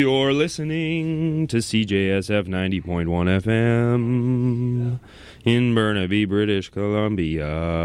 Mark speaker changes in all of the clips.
Speaker 1: You're listening to CJSF 90.1 FM in Burnaby, British Columbia.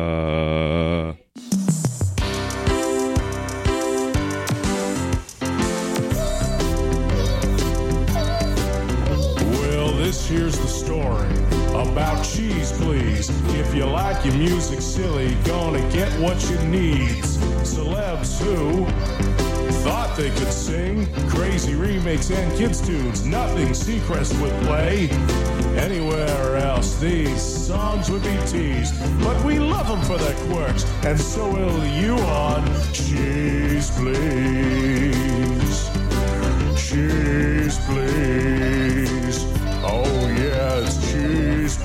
Speaker 2: Well, this here's the story about Cheese Please. If you like your music silly, gonna get what you need. Celebs who thought they could sing crazy remakes and kids' tunes. Nothing Seacrest would play. Anywhere else, these songs would be teased. But we love them for their quirks, and so will you on Cheese Please. Cheese Please. Oh yeah, it's Cheese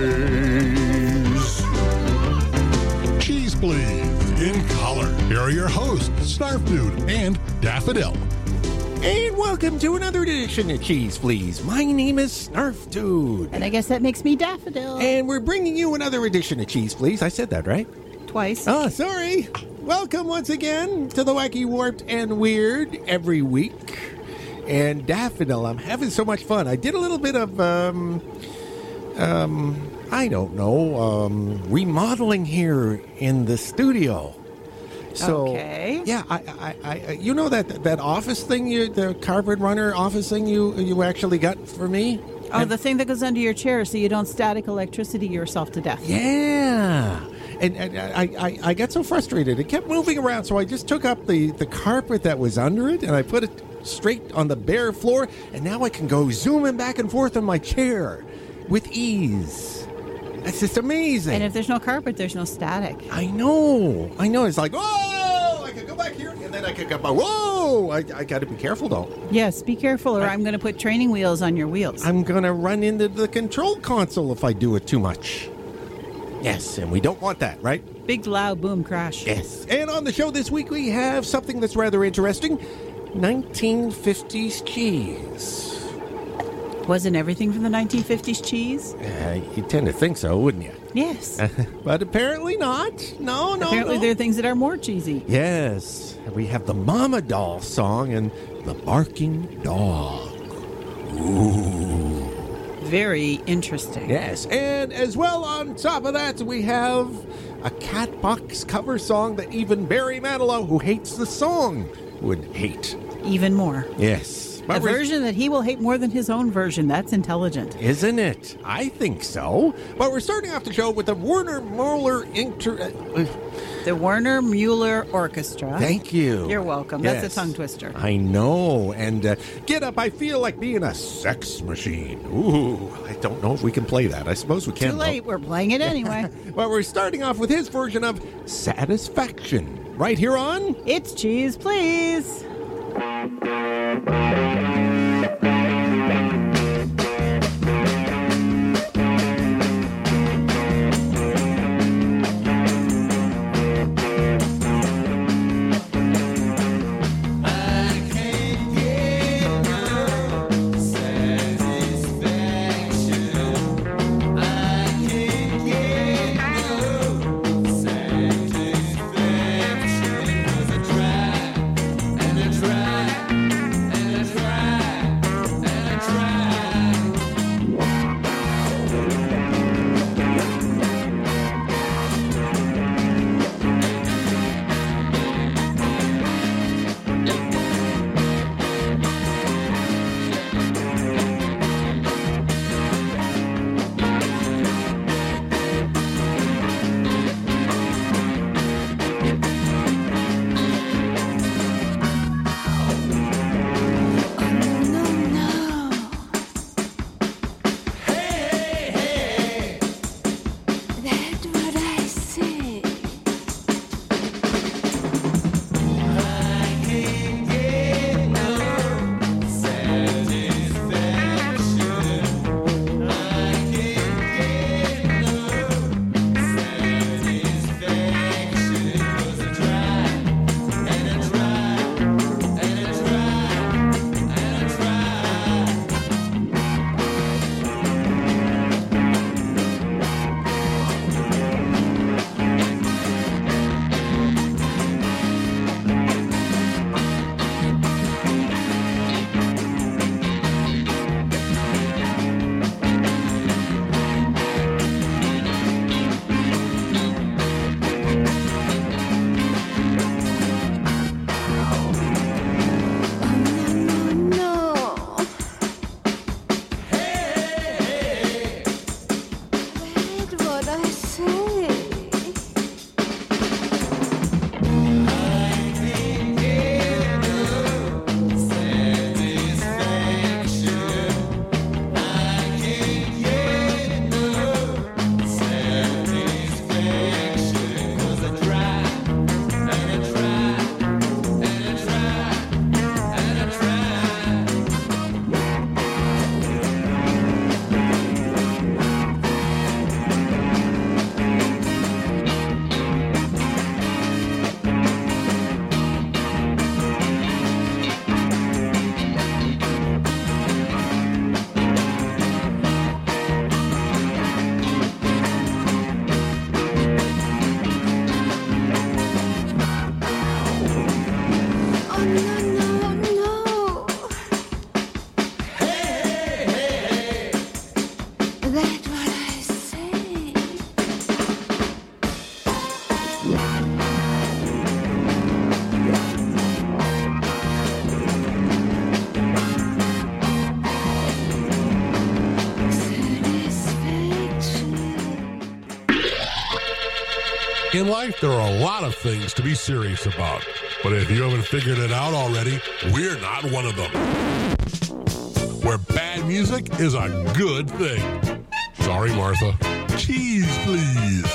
Speaker 2: Please.
Speaker 3: Cheese Please. In color. Here are your hosts, Snarf Dude and Daffodil.
Speaker 4: And welcome to another edition of Cheese Please. My name is Snarf Dude.
Speaker 5: And I guess that makes me Daffodil.
Speaker 4: And we're bringing you another edition of Cheese Please. I said that, right?
Speaker 5: Twice.
Speaker 4: Oh, sorry. Welcome once again to the Wacky, Warped, and Weird every week. And Daffodil, I'm having so much fun. I did a little bit of, remodeling here in the studio. So,
Speaker 5: okay.
Speaker 4: Yeah, I you know that office thing, the carpet runner office thing you actually got for me?
Speaker 5: Oh, the thing that goes under your chair so you don't static electricity yourself to death.
Speaker 4: Yeah. And I got so frustrated. It kept moving around, so I just took up the carpet that was under it, and I put it straight on the bare floor, and now I can go zooming back and forth on my chair with ease. That's just amazing.
Speaker 5: And if there's no carpet, there's no static.
Speaker 4: I know. It's like, whoa, I could go back here, and then I could go back. Whoa, I got to be careful, though.
Speaker 5: Yes, be careful, or I'm going to put training wheels on your wheels.
Speaker 4: I'm going to run into the control console if I do it too much. Yes, and we don't want that, right?
Speaker 5: Big, loud boom crash.
Speaker 4: Yes. And on the show this week, we have something that's rather interesting. 1950s cheese.
Speaker 5: Wasn't everything from the 1950s cheese?
Speaker 4: You tend to think so, wouldn't you?
Speaker 5: Yes.
Speaker 4: But apparently not. No.
Speaker 5: Apparently there are things that are more cheesy.
Speaker 4: Yes. We have the Mama Doll song and the Barking Dog. Ooh.
Speaker 5: Very interesting.
Speaker 4: Yes. And as well on top of that, we have a Catbox cover song that even Barry Manilow, who hates the song, would hate.
Speaker 5: Even more.
Speaker 4: Yes.
Speaker 5: A version that he will hate more than his own version. That's intelligent.
Speaker 4: Isn't it? I think so. But we're starting off the show with the Werner Mueller
Speaker 5: The Werner Mueller Orchestra.
Speaker 4: Thank you.
Speaker 5: You're welcome.
Speaker 4: Yes.
Speaker 5: That's a tongue twister.
Speaker 4: I know. And get up, I feel like being a sex machine. Ooh, I don't know if we can play that. I suppose we can.
Speaker 5: Too late. We're playing it anyway.
Speaker 4: But we're starting off with his version of Satisfaction. Right here on
Speaker 5: It's Cheese Please.
Speaker 3: In life, there are a lot of things to be serious about. But if you haven't figured it out already, we're not one of them. Where bad music is a good thing. Sorry, Martha. Cheese, please.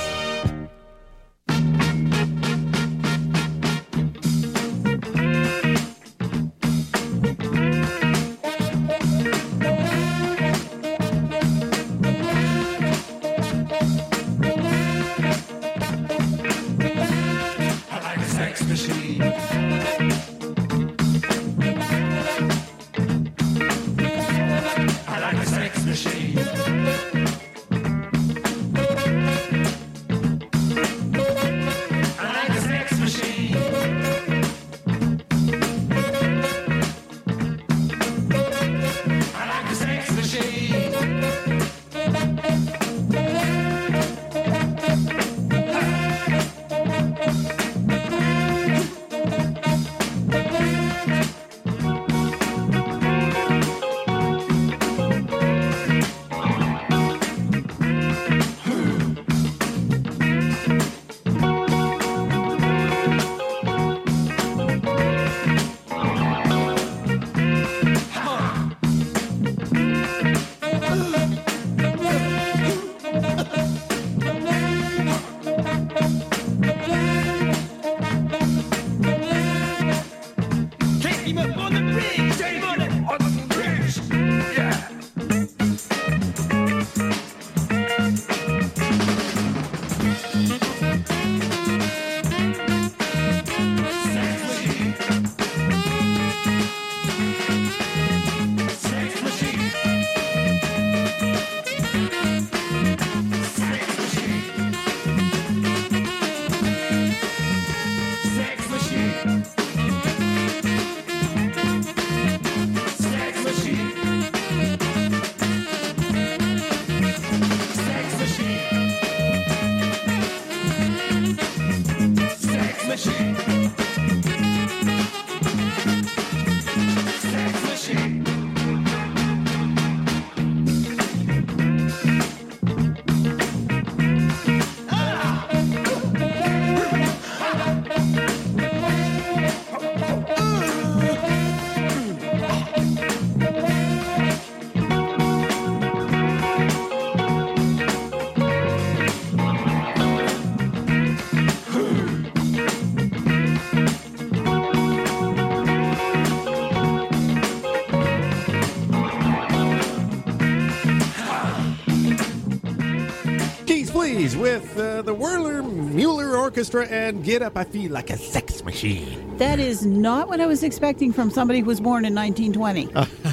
Speaker 4: With the Werner Mueller Orchestra and Get Up, I Feel Like a Sex Machine.
Speaker 5: That is not what I was expecting from somebody who was born in 1920.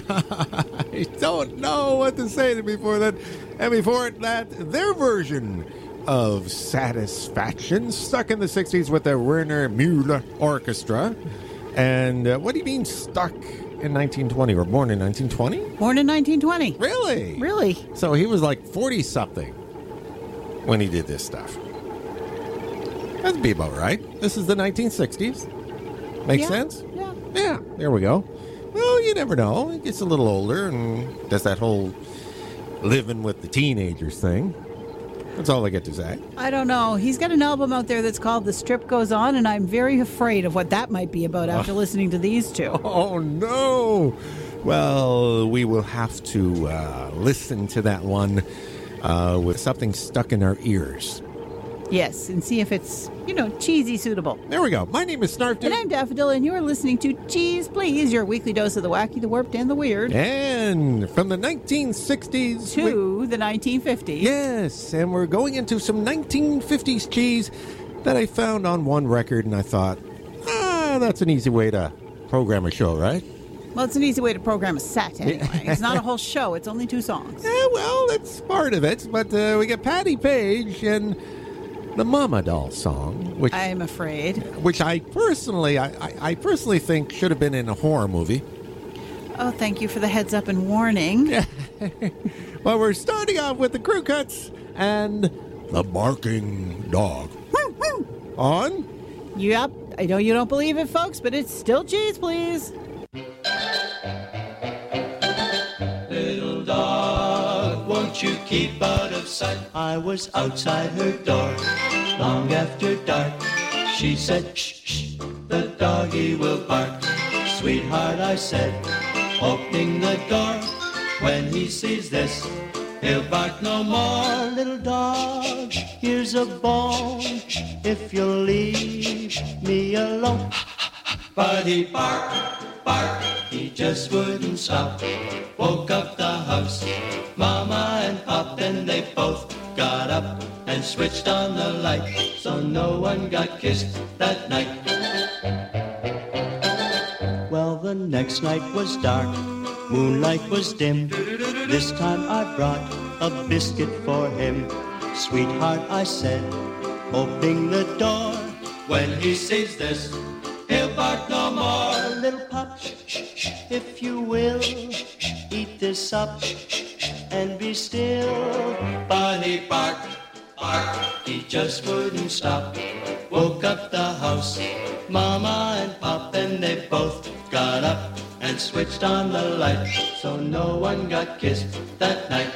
Speaker 4: I don't know what to say before that. And before that, their version of Satisfaction, stuck in the 60s with the Werner Mueller Orchestra. And what do you mean stuck in 1920 or born in 1920?
Speaker 5: Born in 1920.
Speaker 4: Really?
Speaker 5: Really?
Speaker 4: So he was like 40-something when he did this stuff. That'd be about right. This is the 1960s. Makes sense?
Speaker 5: Yeah.
Speaker 4: Yeah, there we go. Well, you never know. He gets a little older and does that whole living with the teenagers thing. That's all I get to say.
Speaker 5: I don't know. He's got an album out there that's called The Strip Goes On, and I'm very afraid of what that might be about after listening to these two.
Speaker 4: Oh, no. Well, we will have to listen to that one with something stuck in our ears.
Speaker 5: Yes, and see if it's, cheesy suitable.
Speaker 4: There we go. My name is Snarf Dude.
Speaker 5: And I'm Daffodil, and you're listening to Cheese Please, your weekly dose of the wacky, the warped, and the weird.
Speaker 4: And from the 1960s
Speaker 5: to the 1950s.
Speaker 4: Yes, and we're going into some 1950s cheese that I found on one record, and I thought, that's an easy way to program a show, right?
Speaker 5: Well, it's an easy way to program a set, anyway. It's not a whole show. It's only 2 songs.
Speaker 4: Yeah, well, that's part of it. But we got Patti Page and the Mama Doll song, which
Speaker 5: I'm afraid.
Speaker 4: Which I personally think should have been in a horror movie.
Speaker 5: Oh, thank you for the heads up and warning.
Speaker 4: Well, we're starting off with the Crew Cuts and the Barking Dog. On?
Speaker 5: Yep. I know you don't believe it, folks, but it's still Cheese Please.
Speaker 6: Little dog, won't you keep out of sight? I was outside her door. long after dark. She said, shh, shh, the doggy will bark. Sweetheart, I said, opening the door. When he sees this, he'll bark no more. Little dog, here's a bone, if you'll leave me alone. But he barked, he just wouldn't stop. Woke up the house, Mama and Pop, then they both got up and switched on the light, so no one got kissed that night. Well, the next night was dark, moonlight was dim. This time I brought a biscuit for him. Sweetheart, I said, opening the door. When he sees this, he'll bark no more. Little Pop, if you will, eat this up and be still. But he barked, he just wouldn't stop. Woke up the house, Mama and Pop, then they both got up and switched on the light, so no one got kissed that night.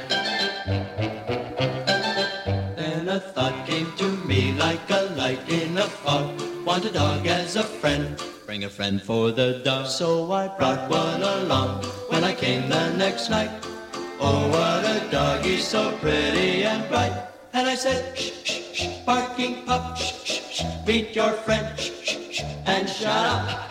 Speaker 6: Then a thought came to me like a light in a fog. Want a dog as a friend, bring a friend for the dog. So I brought one along when I came the next night. Oh, what a doggy, so pretty and bright. And I said, shh, shh, shh, barking Pup, shh, shh, shh, meet your friend, shh, shh, shh, and shut up.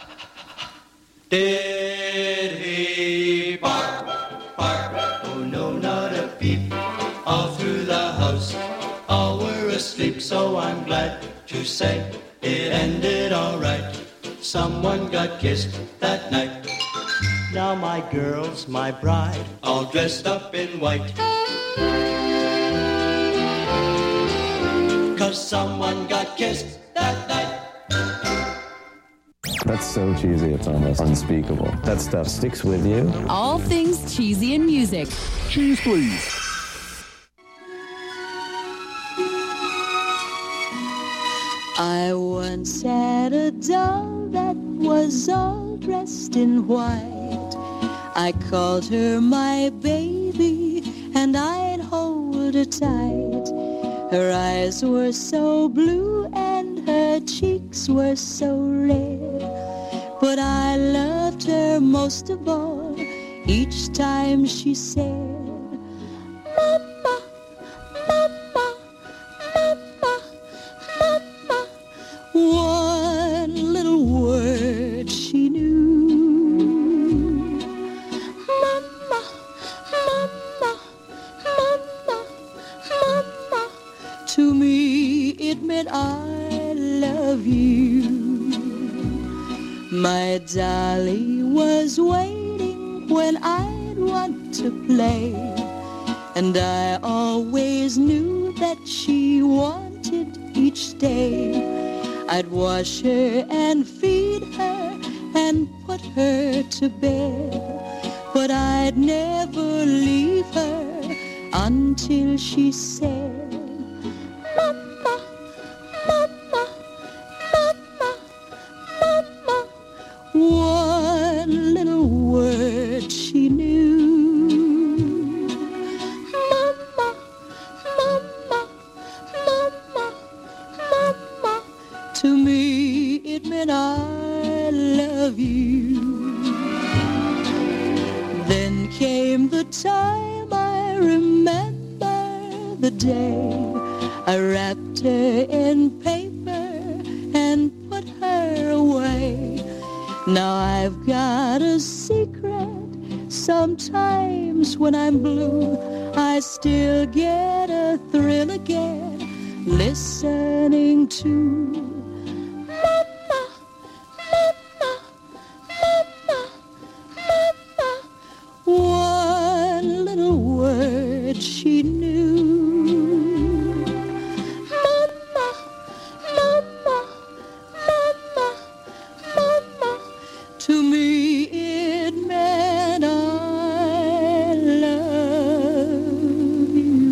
Speaker 6: Did he bark, bark? Oh no, not a peep. All through the house, all were asleep, so I'm glad to say it ended all right. Someone got kissed that night. Now my girl's my bride, all dressed up in white. 'Cause someone got kissed that night.
Speaker 7: That's so cheesy, it's almost unspeakable. That stuff sticks with you.
Speaker 8: All things cheesy in music.
Speaker 3: Cheese, please.
Speaker 9: I once had a doll that was all dressed in white. I called her my baby, and I'd hold her tight. Her eyes were so blue and her cheeks were so red. But I loved her most of all each time she said, Mama, Mama, Mama, Mama. One little word she knew. Mama, Mama, Mama, Mama. To me it meant I love you. My dolly was waiting when I'd want to play, and I always knew that she wanted each day. I'd wash her and feed her and put her to bed, but I'd never leave her until she said, Mama, Mama, Mama, Mama. One little word she knew. Mama, Mama, Mama, Mama. To me it meant I love you. Then came the time I remember the day I wrapped her in paper and put her away. Now I've got a secret. Sometimes when I'm blue, I still get a thrill again listening to Mama, Mama, Mama, Mama. One little word she knew. Mama, Mama, Mama, Mama. To me it meant I love you.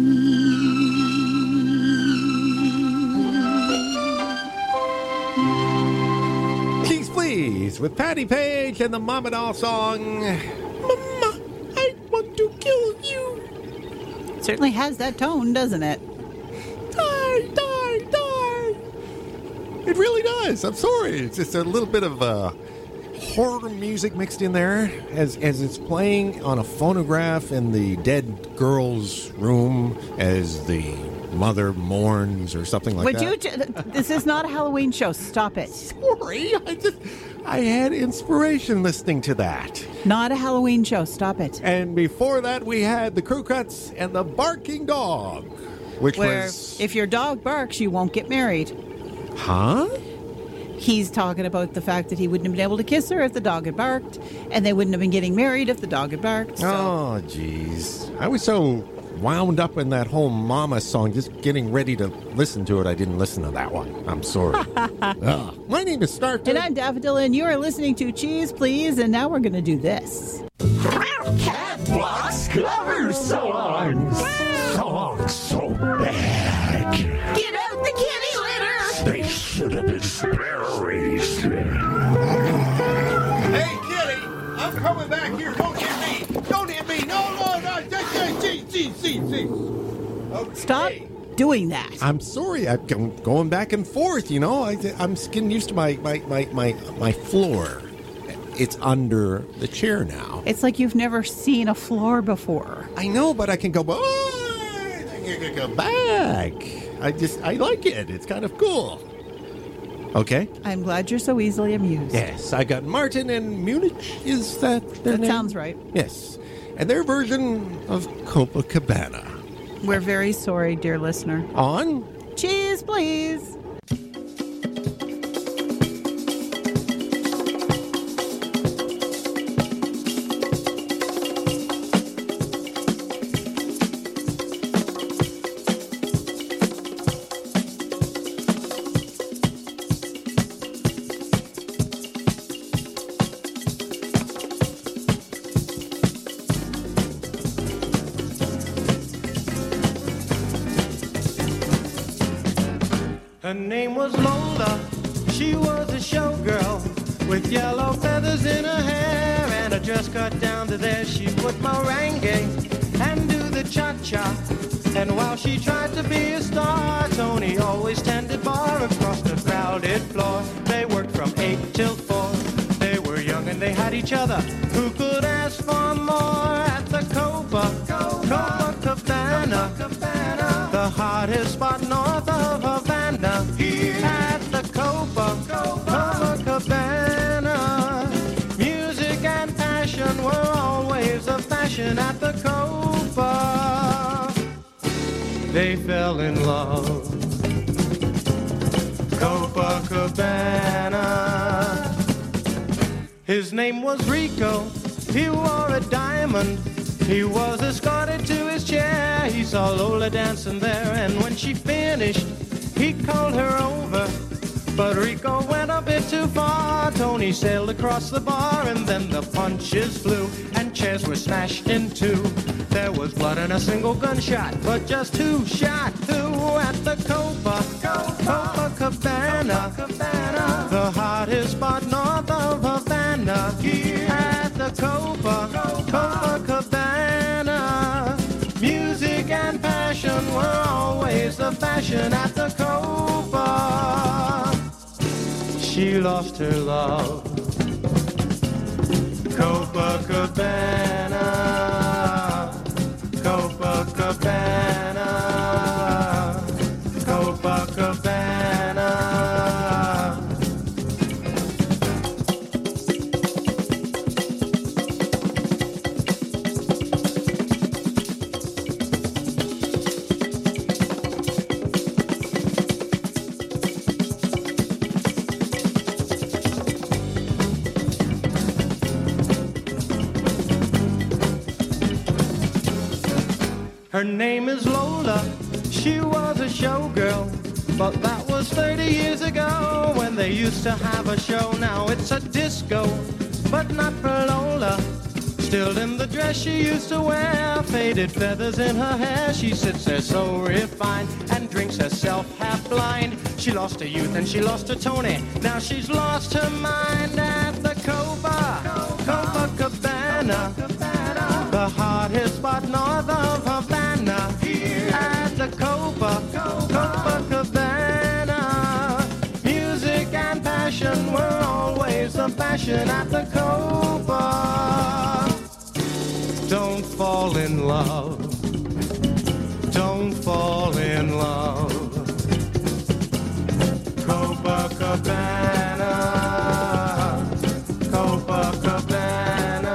Speaker 4: Cheese Please with Patty Page and the Mama Doll song, Mama, I want to kill you.
Speaker 5: Certainly has that tone, doesn't it?
Speaker 4: Die, die, die. It really does. I'm sorry. It's just a little bit of horror music mixed in there as it's playing on a phonograph in the dead girl's room as the mother mourns or something like that.
Speaker 5: This is not a Halloween show. Stop it.
Speaker 4: Sorry. I had inspiration listening to that.
Speaker 5: Not a Halloween show. Stop it.
Speaker 4: And before that, we had the Crew Cuts and the Barking Dog,
Speaker 5: where if your dog barks, you won't get married.
Speaker 4: Huh?
Speaker 5: He's talking about the fact that he wouldn't have been able to kiss her if the dog had barked, and they wouldn't have been getting married if the dog had barked. So.
Speaker 4: Oh, jeez. I was so wound up in that whole Mama song, just getting ready to listen to it. I didn't listen to that one. I'm sorry. My name is Starter.
Speaker 5: And I'm Daffodil, and you are listening to Cheese Please, and now we're going to do this.
Speaker 10: Cat blocks cover songs. Songs so bad. Get out the kitty litter. They should have been raised.
Speaker 4: Hey, kitty, I'm coming back here. Don't hit me. Don't hit me. No. Okay.
Speaker 5: Stop doing that.
Speaker 4: I'm sorry. I'm going back and forth, you know. I'm getting used to my floor. It's under the chair now.
Speaker 5: It's like you've never seen a floor before.
Speaker 4: I know, but I can go back. I like it. It's kind of cool. Okay.
Speaker 5: I'm glad you're so easily amused.
Speaker 4: Yes, I got Martin and Munich. Is that their name?
Speaker 5: That sounds right.
Speaker 4: Yes. And their version of Copacabana.
Speaker 5: We're very sorry, dear listener.
Speaker 4: On
Speaker 5: Cheese Please.
Speaker 11: Her name was Lola, she was a showgirl with yellow feathers in her hair and a dress cut down to there. She would merengue and do the cha-cha, and while she tried to be a star, Tony always tended bar across the crowded floor. They worked from 8 till 4. They were young and they had each other. Who could ask for more at the Copacabana, the hottest spot north of Havana? At the Copacabana, music and passion were always a fashion at the Copa. They fell in love. Copacabana. His name was Rico. He wore a diamond. He was escorted to his chair. He saw Lola dancing there, and when she finished, he called her over. But Rico went a bit too far. Tony sailed across the bar, and then the punches flew, and chairs were smashed in two. There was blood and a single gunshot, but just who shot who at the Copacabana, the hottest spot north of Havana? At the Copacabana, music and passion were always the fashion at the Copa. She lost her love. Copacabana, Copacabana, Copacabana. Her name is Lola, she was a showgirl, but that was 30 years ago when they used to have a show. Now it's a disco, but not for Lola. Still in the dress she used to wear, faded feathers in her hair. She sits there so refined and drinks herself half blind. She lost her youth and she lost her Tony. Now she's lost her mind at the Copacabana, the hottest spot north of Havana. At the Copacabana, music session at the Copa. Don't fall in love. Don't fall in love. Copacabana, Copacabana.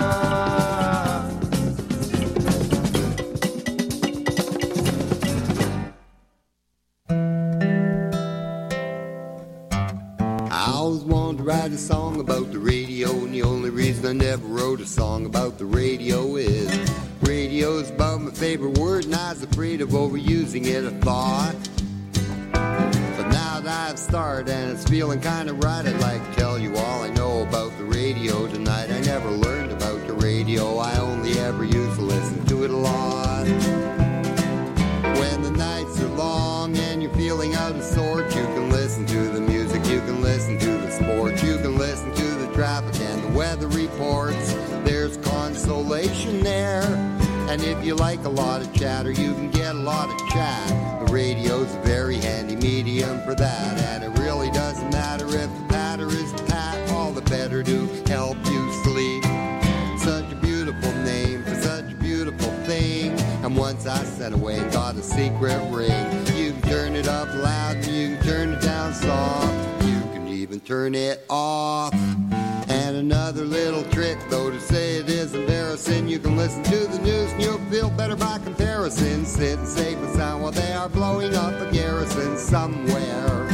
Speaker 12: I always wanted to write a song about the radio, and the only reason I never wrote a song about the radio is radio's about my favorite word, and I was afraid of overusing it, I thought. But now that I've started and it's feeling kind of right, I'd like to tell you all I know about the radio tonight. I never learned about the radio, I only ever used to listen to it a lot. When the nights are long and you're feeling out of sorts, you can listen to the music, you can listen to the sports, you can listen to the traffic and the weather reports. There's consolation there. And if you like a lot of chatter, you can get a lot of chat. The radio's a very handy medium for that. And it really doesn't matter if the patter is pat, all the better to help you sleep. Such a beautiful name for such a beautiful thing. And once I sent away and got a secret ring, you can turn it up loud and you can turn it down soft. You can even turn it off. And another little trick, though, to say it is embarrassing, you can listen to the news and you'll feel better by comparison. Sit safe and sound while they are blowing up a garrison somewhere.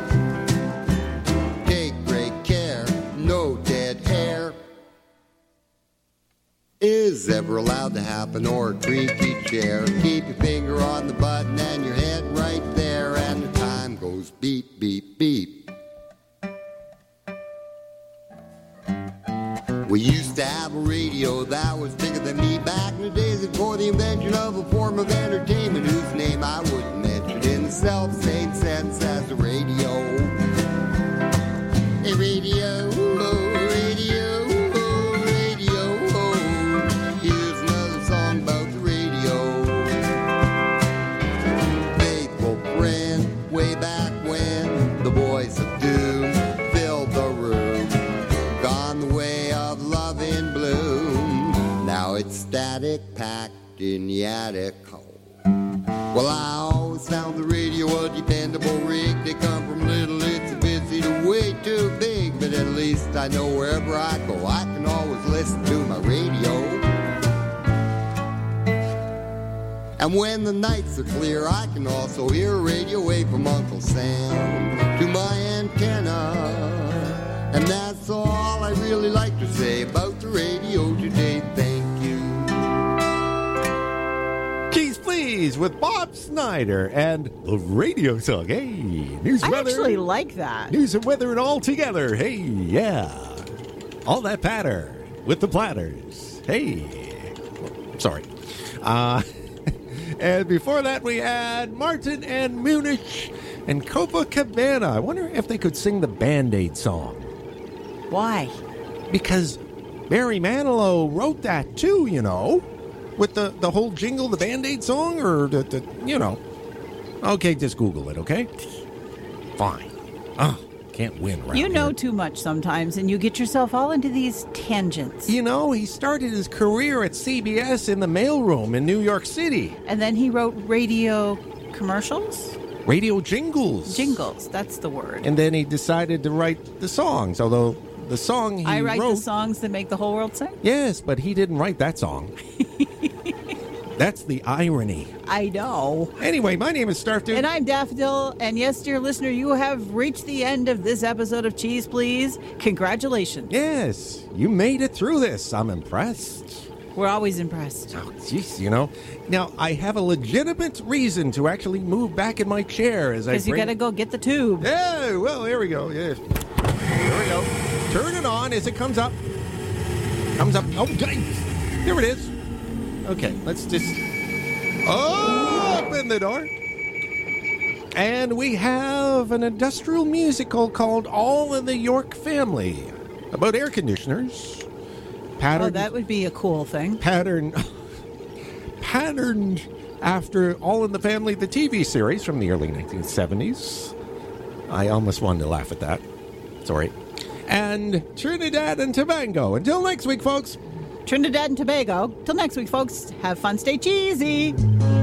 Speaker 12: Take great care, no dead air is ever allowed to happen, or a creaky chair. Keep your finger on the button and your head right there, and the time goes beep, beep, beep. We used to have a radio that was bigger than me back in the days before the invention of a form of entertainment whose name I wouldn't mention in the self-same sense as the radio. A radio, oh, radio, oh, radio, oh. Here's another song about the radio. Faithful friend, way back when the voice of doom filled the room. Gone the way of love in bloom. Now it's static, packed in the attic. Well, I always found the radio a dependable rig. They come from little itsy bitsy to way too big. But at least I know wherever I go, I can always listen to my radio. And when the nights are clear, I can also hear a radio wave from Uncle Sam to my antenna. And that's all I really like to say about the radio today. Thank you.
Speaker 4: Cheese Please with Bob Snyder and the radio song. Hey, news,
Speaker 5: I
Speaker 4: weather.
Speaker 5: actually like that.
Speaker 4: News and weather and all together. Hey, yeah. All that patter with the platters. Hey. Sorry. And before that, we had Martin and Munich and Copacabana. I wonder if they could sing the Band-Aid song.
Speaker 5: Why?
Speaker 4: Because Barry Manilow wrote that too, you know, with the whole jingle, the Band-Aid song, or the you know. Okay, just Google it, okay? Fine. Oh, can't win around
Speaker 5: You know
Speaker 4: here.
Speaker 5: too much sometimes, and you get yourself all into these tangents.
Speaker 4: You know, he started his career at CBS in the mailroom in New York City.
Speaker 5: And then he wrote radio commercials?
Speaker 4: Radio jingles.
Speaker 5: Jingles, that's the word.
Speaker 4: And then he decided to write the songs, although the song he
Speaker 5: I write
Speaker 4: wrote...
Speaker 5: the songs that make the whole world sing?
Speaker 4: Yes, but he didn't write that song. That's the irony.
Speaker 5: I know.
Speaker 4: Anyway, my name is Starfdude.
Speaker 5: And I'm Daffodil. And yes, dear listener, you have reached the end of this episode of Cheese Please. Congratulations.
Speaker 4: Yes, you made it through this. I'm impressed.
Speaker 5: We're always impressed.
Speaker 4: Oh, jeez, you know. Now, I have a legitimate reason to actually move back in my chair as I
Speaker 5: Because you got to go get the tube.
Speaker 4: Yeah, well, here we go. Yeah. Here we go. Turn it on as it comes up. Comes up. Oh, here it is. Okay, let's just open the door. And we have an industrial musical called All in the York Family about air conditioners.
Speaker 5: Oh, that would be a cool thing.
Speaker 4: Patterned after All in the Family, the TV series from the early 1970s. I almost wanted to laugh at that. Sorry. and Trinidad and Tobago. Until next week, folks.
Speaker 5: Trinidad and Tobago. Till next week, folks. Have fun. Stay cheesy.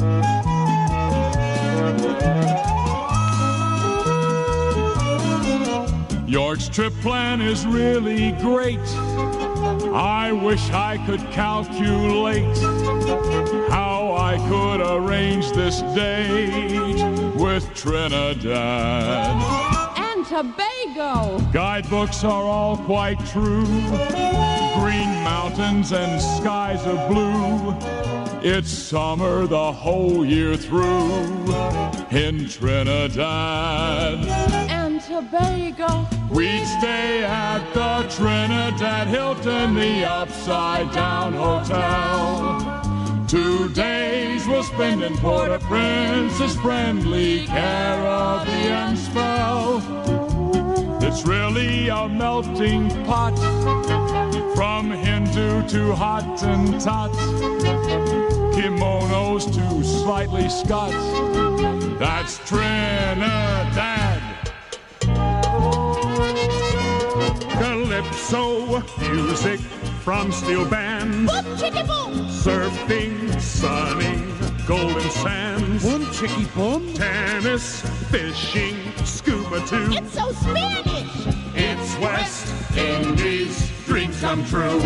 Speaker 13: Your trip plan is really great. I wish I could calculate how I could arrange this date with Trinidad
Speaker 14: and Tobago.
Speaker 13: Guidebooks are all quite true. Green mountains and skies of blue. It's summer the whole year through in Trinidad
Speaker 14: and Tobago.
Speaker 13: We'd stay at the Trinidad Hilton, the Upside Down Hotel. 2 days we'll spend in Port-au-Prince's friendly Caribbean spell. It's really a melting pot, from Hindu to Hottentot, kimonos to slightly Scots. That's Trinidad. Calypso music from steel bands.
Speaker 10: Boom, chicky, boom.
Speaker 13: Surfing, sunny, golden sands.
Speaker 10: Boom, chicky, boom.
Speaker 13: Tennis, fishing, scuba too.
Speaker 10: It's so Spanish.
Speaker 13: It's West Indies, dreams come true.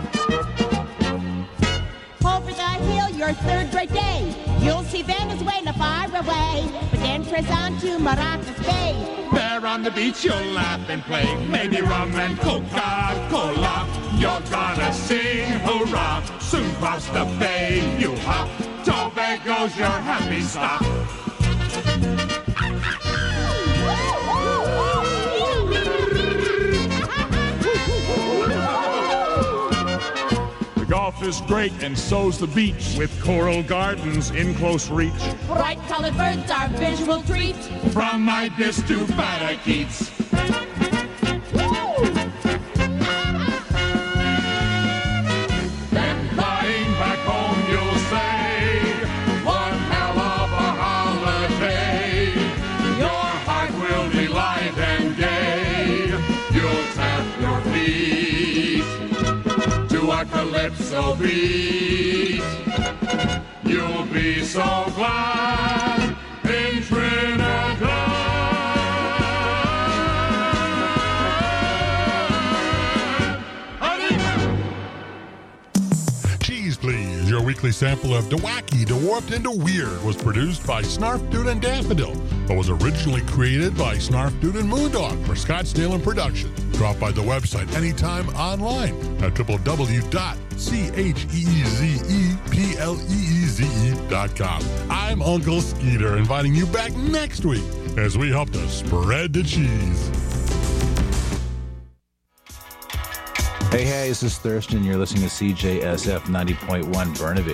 Speaker 15: Over the hill, your third great day. You'll see Venezuela far away, but then press on to Maracas Bay.
Speaker 13: There on the beach you'll laugh and play, maybe rum and Coca-Cola. You're gonna sing hurrah, soon cross the bay you hop. Tobago's your happy stop. The golf is great and so's the beach, with coral gardens in close reach.
Speaker 14: Bright colored birds are visual treats.
Speaker 13: From my dis to parakeets. Then flying back home you'll say, one hell of a holiday. Your heart will be light and gay. You'll tap your feet to a calypso beat. You'll be so glad in Trinidad.
Speaker 3: Cheese Please, your weekly sample of DeWacky, DeWarped, and DeWeird was produced by Snarf Dude and Daffodil, but was originally created by Snarf Dude and Moondog for Scottsdale and Production. Drop by the website anytime online at www.CHEEZEPLEEZE.com. I'm Uncle Skeeter, inviting you back next week as we help to spread the cheese.
Speaker 16: Hey, this is Thurston. You're listening to CJSF 90.1 Burnaby.